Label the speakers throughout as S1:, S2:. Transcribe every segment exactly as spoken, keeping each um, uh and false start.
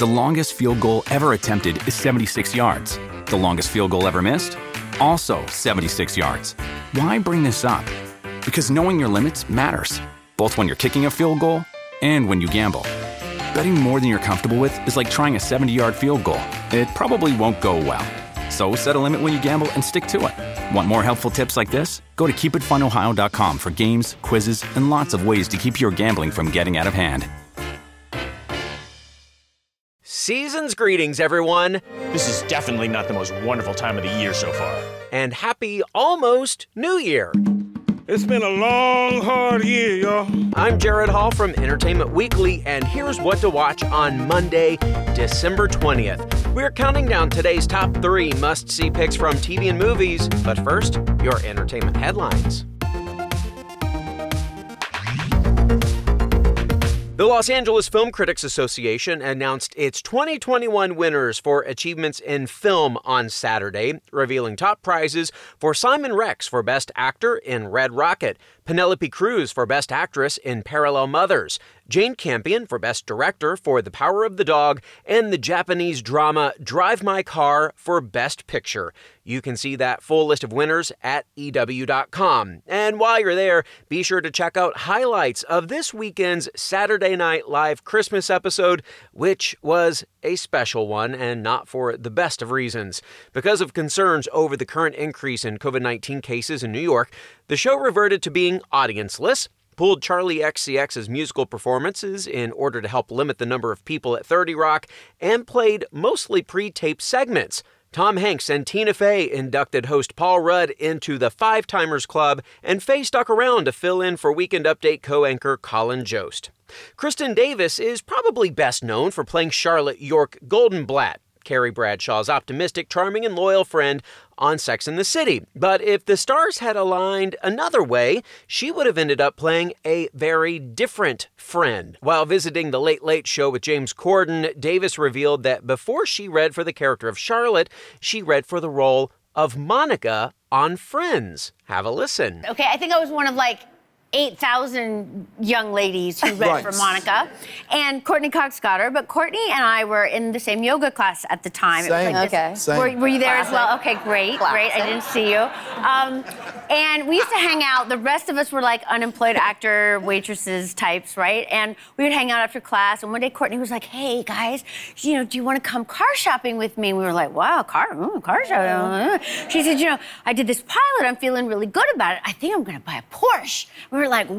S1: The longest field goal ever attempted is seventy-six yards. The longest field goal ever missed? Also seventy-six yards. Why bring this up? Because knowing your limits matters, both when you're kicking a field goal and when you gamble. Betting more than you're comfortable with is like trying a seventy-yard field goal. It probably won't go well. So set a limit when you gamble and stick to it. Want more helpful tips like this? Go to keep it fun ohio dot com for games, quizzes, and lots of ways to keep your gambling from getting out of hand.
S2: Season's greetings, everyone.
S3: This is definitely not the most wonderful time of the year so far.
S2: And happy almost New Year.
S4: It's been a long, hard year, y'all.
S2: I'm Jared Hall from Entertainment Weekly, and here's what to watch on Monday, December twentieth. We're counting down today's top three must-see picks from T V and movies, but first, your entertainment headlines. The Los Angeles Film Critics Association announced its twenty twenty-one winners for achievements in film on Saturday, revealing top prizes for Simon Rex for Best Actor in Red Rocket, Penelope Cruz for Best Actress in Parallel Mothers, Jane Campion for Best Director for The Power of the Dog, and the Japanese drama Drive My Car for Best Picture. You can see that full list of winners at E W dot com. And while you're there, be sure to check out highlights of this weekend's Saturday Night Live Christmas episode, which was a special one and not for the best of reasons. Because of concerns over the current increase in covid nineteen cases in New York, the show reverted to being audienceless, pulled Charlie X C X's musical performances in order to help limit the number of people at thirty Rock, and played mostly pre-taped segments. Tom Hanks and Tina Fey inducted host Paul Rudd into the Five Timers Club, and Fey stuck around to fill in for Weekend Update co-anchor Colin Jost. Kristen Davis is probably best known for playing Charlotte York Goldenblatt, Carrie Bradshaw's optimistic, charming, and loyal friend on Sex and the City. But if the stars had aligned another way, she would have ended up playing a very different friend. While visiting The Late Late Show with James Corden, Davis revealed that before she read for the character of Charlotte, she read for the role of Monica on Friends. Have a listen.
S5: Okay, I think I was one of like eight thousand young ladies who read
S6: Right.
S5: for Monica. And Courtney Cox got her, but Courtney and I were in the same yoga class at the time.
S6: Same.
S5: this-
S7: Okay.
S6: Same.
S5: Were, were you there as well?
S7: Classic.
S5: Okay, great,
S7: Classic.
S5: great. I didn't see you. Um, and we used to hang out. The rest of us were like unemployed actor, waitresses types, right? And we would hang out after class. And one day Courtney was like, hey, guys, you know, do you want to come car shopping with me? And we were like, wow, car, mm, car shopping. She said, you know, I did this pilot. I'm feeling really good about it. I think I'm going to buy a Porsche. We were like,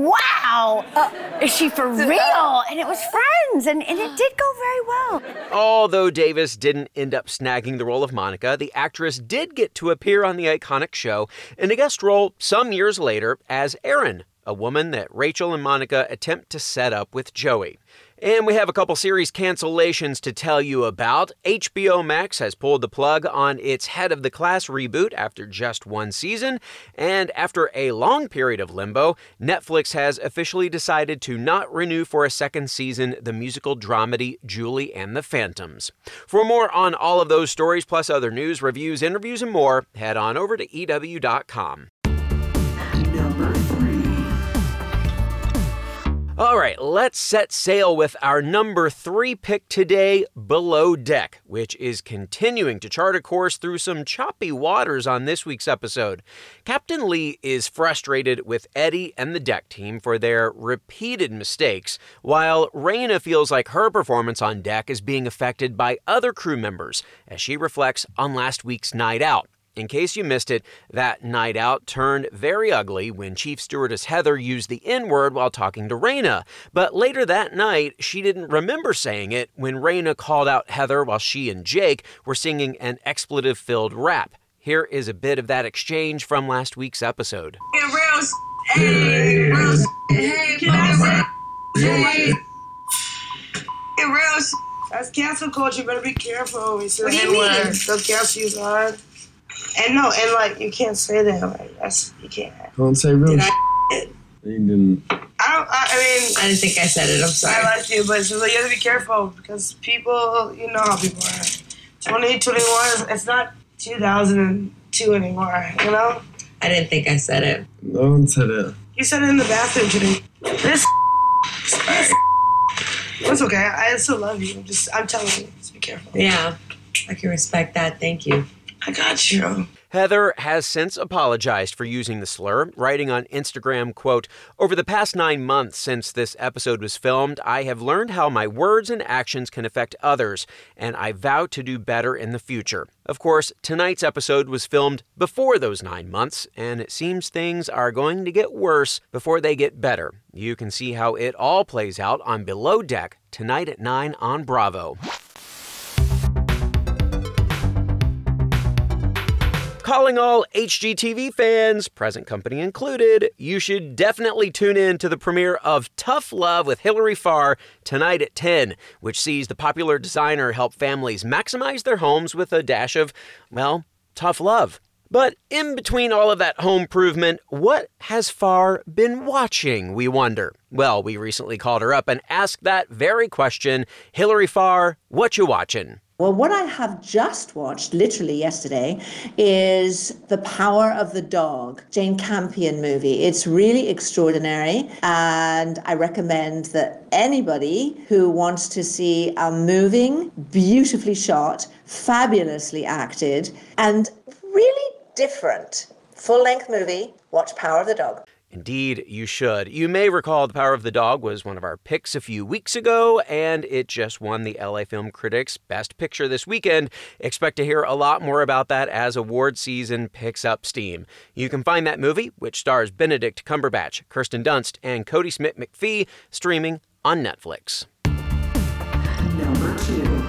S5: wow, uh, is she for real? And it was Friends, and, and it did go very well.
S2: Although Davis didn't end up snagging the role of Monica, the actress did get to appear on the iconic show in a guest role some years later as Erin, a woman that Rachel and Monica attempt to set up with Joey. And we have a couple series cancellations to tell you about. H B O Max has pulled the plug on its Head of the Class reboot after just one season. And after a long period of limbo, Netflix has officially decided to not renew for a second season the musical dramedy Julie and the Phantoms. For more on all of those stories, plus other news, reviews, interviews, and more, head on over to E W dot com.
S8: Number three.
S2: All right, let's set sail with our number three pick today, Below Deck, which is continuing to chart a course through some choppy waters on this week's episode. Captain Lee is frustrated with Eddie and the deck team for their repeated mistakes, while Raina feels like her performance on deck is being affected by other crew members as she reflects on last week's night out. In case you missed it, that night out turned very ugly when Chief Stewardess Heather used the N-word while talking to Raina. But later that night, she didn't remember saying it when Raina called out Heather while she and Jake were singing an expletive-filled rap. Here is a bit of that exchange from last week's episode.
S8: Hey, real s- hey, real s- hey, can I say, hey, hey, real s- that's cancel culture. You better be careful. We say
S7: What do you
S8: the N-word.
S7: mean?
S8: They'll cancel you so hard. And no, and like you can't say that. Like that's you can't.
S6: Don't say real
S8: Did
S6: shit.
S8: I,
S6: You didn't.
S8: I don't. I, I mean,
S7: I didn't think I said it. I'm
S8: I
S7: sorry.
S8: like you, but it's just like, you have to be careful because people, you know how people are. twenty twenty-one, it's not two thousand two anymore. You know.
S7: I didn't think I said it.
S6: No one said it.
S8: You said it in the bathroom today. This. this It's okay. I still love you. Just, I'm telling you, just be careful.
S7: Yeah, I can respect that. Thank you.
S8: I got you.
S2: Heather has since apologized for using the slur, writing on Instagram, quote, "Over the past nine months since this episode was filmed, I have learned how my words and actions can affect others, and I vow to do better in the future." Of course, tonight's episode was filmed before those nine months, and it seems things are going to get worse before they get better. You can see how it all plays out on Below Deck tonight at nine on Bravo. Calling all H G T V fans, present company included, you should definitely tune in to the premiere of Tough Love with Hilary Farr tonight at ten, which sees the popular designer help families maximize their homes with a dash of, well, tough love. But in between all of that home improvement, what has Farr been watching, we wonder? Well, we recently called her up and asked that very question. Hilary Farr, what you watching?
S6: Well, what I have just watched, literally yesterday, is The Power of the Dog, Jane Campion movie. It's really extraordinary, and I recommend that anybody who wants to see a moving, beautifully shot, fabulously acted, and really different full-length movie, watch Power of the Dog.
S2: Indeed, you should. You may recall The Power of the Dog was one of our picks a few weeks ago, and it just won the L A Film Critics Best Picture this weekend. Expect to hear a lot more about that as award season picks up steam. You can find that movie, which stars Benedict Cumberbatch, Kirsten Dunst, and Cody Smith-McPhee, streaming on Netflix.
S6: Number two.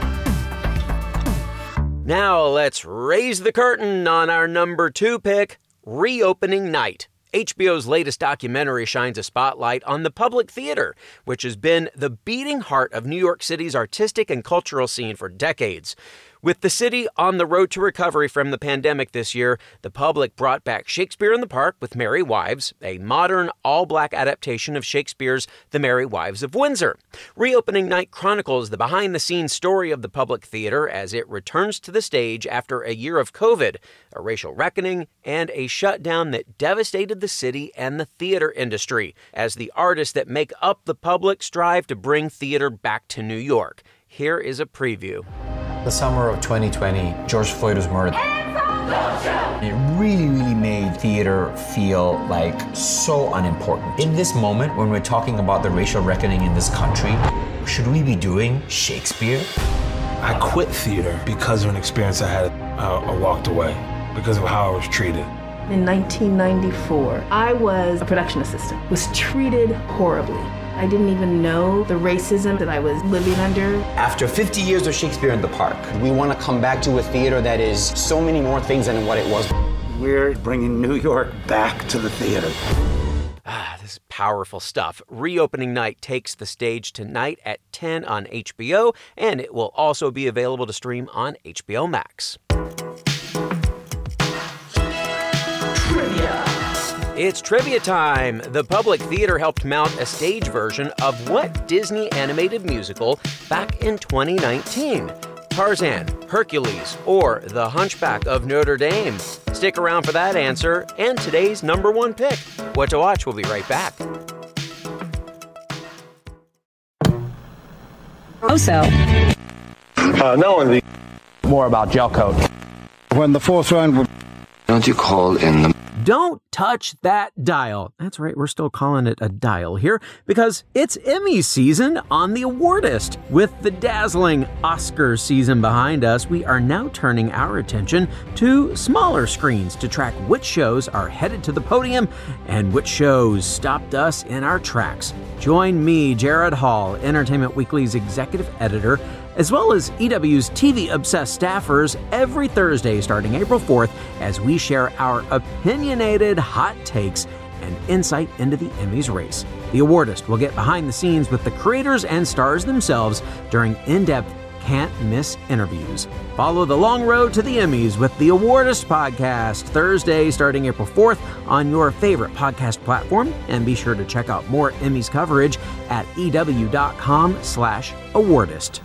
S2: Now let's raise the curtain on our number two pick, Reopening Night. H B O's latest documentary shines a spotlight on the Public Theater, which has been the beating heart of New York City's artistic and cultural scene for decades. With the city on the road to recovery from the pandemic this year, the Public brought back Shakespeare in the Park with Merry Wives, a modern, all-black adaptation of Shakespeare's The Merry Wives of Windsor. Reopening Night chronicles the behind-the-scenes story of the Public Theater as it returns to the stage after a year of COVID, a racial reckoning, and a shutdown that devastated the city and the theater industry, as the artists that make up the Public strive to bring theater back to New York. Here is a preview.
S9: The summer of twenty twenty, George Floyd was murdered. It really, really made theater feel like so unimportant. In this moment, when we're talking about the racial reckoning in this country, should we be doing Shakespeare?
S10: I quit theater because of an experience I had. I, I walked away because of how I was treated.
S11: In nineteen ninety-four, I was a production assistant, was treated horribly. I didn't even know the racism that I was living under.
S12: After fifty years of Shakespeare in the Park, we want to come back to a theater that is so many more things than what it was.
S13: We're bringing New York back to the theater.
S2: Ah, this is powerful stuff. Reopening Night takes the stage tonight at ten on H B O, and it will also be available to stream on H B O Max.
S6: Trivia.
S2: It's trivia time. The Public Theater helped mount a stage version of what Disney animated musical back in twenty nineteen? Tarzan, Hercules, or The Hunchback of Notre Dame? Stick around for that answer and today's number one pick. What to watch, we'll be right back.
S14: Also,
S15: uh, no, the
S16: more about gel coat.
S15: When the fourth round would.
S17: Don't you call in the...
S2: Don't touch that dial. That's right, we're still calling it a dial here because it's Emmy season on The Awardist. With the dazzling Oscar season behind us, we are now turning our attention to smaller screens to track which shows are headed to the podium and which shows stopped us in our tracks. Join me, Jared Hall, Entertainment Weekly's executive editor, as well as E W's T V-obsessed staffers every Thursday starting April fourth as we share our opinionated hot takes and insight into the Emmys race. The Awardist will get behind the scenes with the creators and stars themselves during in-depth, can't-miss interviews. Follow the long road to the Emmys with the Awardist podcast Thursday starting April fourth on your favorite podcast platform, and be sure to check out more Emmys coverage at ew.com slash awardist.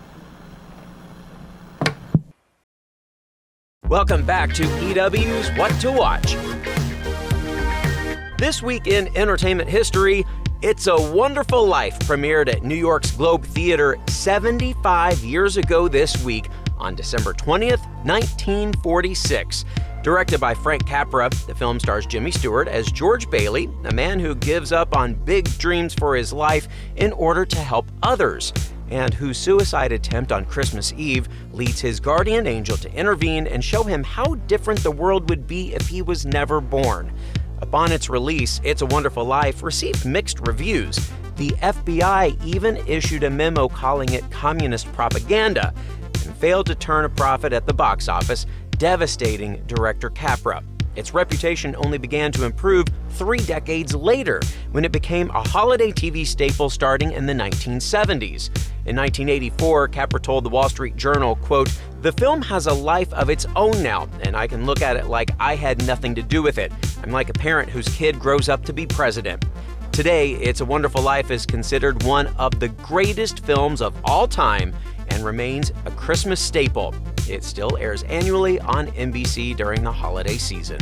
S2: Welcome back to E W's What to Watch. This week in entertainment history, It's a Wonderful Life premiered at New York's Globe Theater seventy-five years ago this week on December twentieth, nineteen forty-six. Directed by Frank Capra, the film stars Jimmy Stewart as George Bailey, a man who gives up on big dreams for his life in order to help others, and whose suicide attempt on Christmas Eve leads his guardian angel to intervene and show him how different the world would be if he was never born. Upon its release, It's a Wonderful Life received mixed reviews. The F B I even issued a memo calling it communist propaganda and failed to turn a profit at the box office, devastating director Capra. Its reputation only began to improve three decades later, when it became a holiday T V staple starting in the nineteen seventies. In nineteen eighty-four, Capra told the Wall Street Journal, quote, "The film has a life of its own now, and I can look at it like I had nothing to do with it. I'm like a parent whose kid grows up to be president." Today, It's a Wonderful Life is considered one of the greatest films of all time and remains a Christmas staple. It still airs annually on N B C during the holiday season.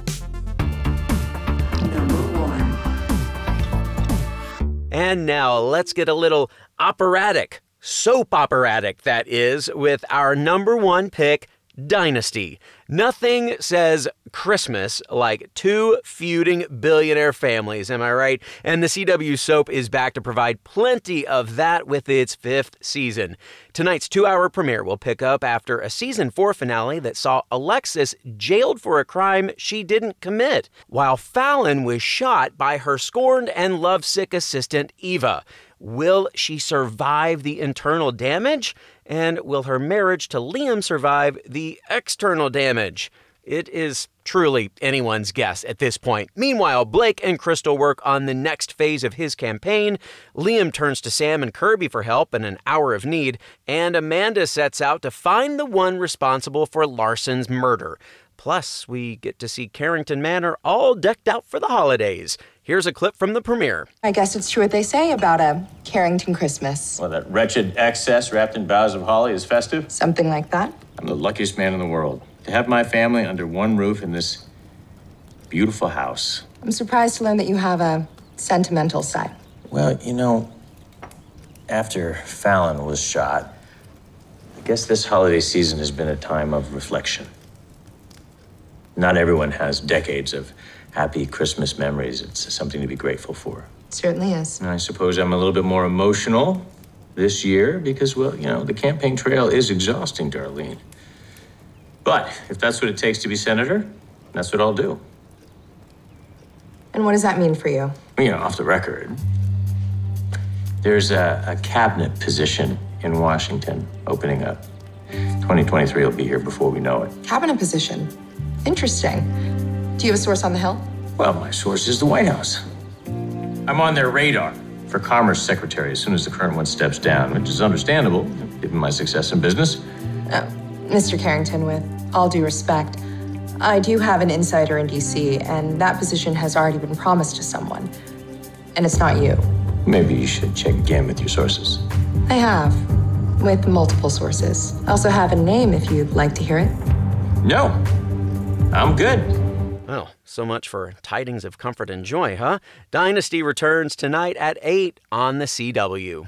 S14: Number one.
S2: And now let's get a little operatic, soap operatic that is, with our number one pick, Dynasty. Nothing says Christmas like two feuding billionaire families, am I right? And the C W soap is back to provide plenty of that with its fifth season. Tonight's two-hour premiere will pick up after a season four finale that saw Alexis jailed for a crime she didn't commit, while Fallon was shot by her scorned and lovesick assistant, Eva. Will she survive the internal damage? And will her marriage to Liam survive the external damage? It is truly anyone's guess at this point. Meanwhile, Blake and Crystal work on the next phase of his campaign. Liam turns to Sam and Kirby for help in an hour of need, and Amanda sets out to find the one responsible for Larson's murder. Plus, we get to see Carrington Manor all decked out for the holidays. Here's a clip from the premiere.
S18: I guess it's true what they say about a Carrington Christmas.
S3: Well, that wretched excess wrapped in boughs of holly is festive?
S18: Something like that.
S3: I'm the luckiest man in the world. To have my family under one roof in this beautiful house.
S18: I'm surprised to learn that you have a sentimental side.
S3: Well, you know, after Fallon was shot, I guess this holiday season has been a time of reflection. Not everyone has decades of happy Christmas memories. It's something to be grateful for.
S18: It certainly is.
S3: And I suppose I'm a little bit more emotional this year because, well, you know, the campaign trail is exhausting, Darlene. But if that's what it takes to be senator, that's what I'll do.
S18: And what does that mean for you?
S3: You know, off the record, there's a, a cabinet position in Washington opening up. twenty twenty-three will be here before we know it.
S18: Cabinet position. Interesting. Do you have a source on the Hill?
S3: Well, my source is the White House. I'm on their radar for Commerce Secretary as soon as the current one steps down, which is understandable, given my success in business.
S18: Uh, Mister Carrington, with all due respect, I do have an insider in D C, and that position has already been promised to someone. And it's not you.
S3: Maybe you should check again with your sources.
S18: I have, with multiple sources. I also have a name if you'd like to hear it.
S3: No, I'm good.
S2: Well, so much for tidings of comfort and joy, huh? Dynasty returns tonight at eight on the C W.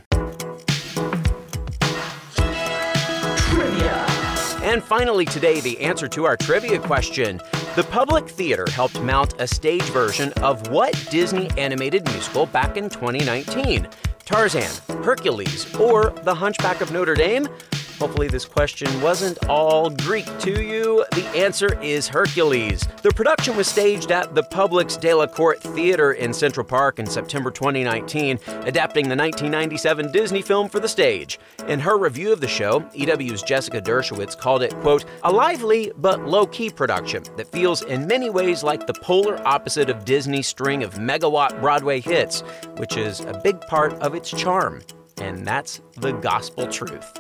S14: Trivia.
S2: And finally today, the answer to our trivia question. The Public Theater helped mount a stage version of what Disney animated musical back in twenty nineteen? Tarzan, Hercules, or The Hunchback of Notre Dame? Hopefully this question wasn't all Greek to you. The answer is Hercules. The production was staged at the Publix de la Corte Theater in Central Park in September twenty nineteen, adapting the nineteen ninety-seven Disney film for the stage. In her review of the show, E W's Jessica Dershowitz called it, quote, a lively but low-key production that feels in many ways like the polar opposite of Disney's string of megawatt Broadway hits, which is a big part of its charm. And that's the gospel truth.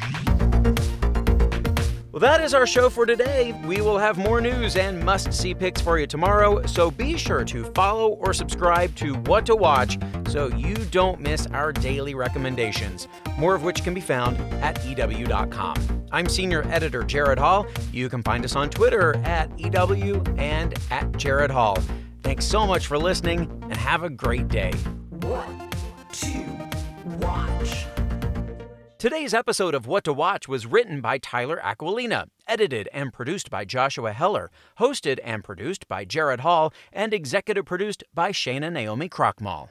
S2: Well, that is our show for today. We will have more news and must-see picks for you tomorrow, so be sure to follow or subscribe to What to Watch so you don't miss our daily recommendations, more of which can be found at E W dot com. I'm Senior Editor Jared Hall. You can find us on Twitter at E W and at Jared Hall. Thanks so much for listening, and have a great day.
S14: What to watch.
S2: Today's episode of What to Watch was written by Tyler Aquilina, edited and produced by Joshua Heller, hosted and produced by Jared Hall, and executive produced by Shana Naomi Krochmal.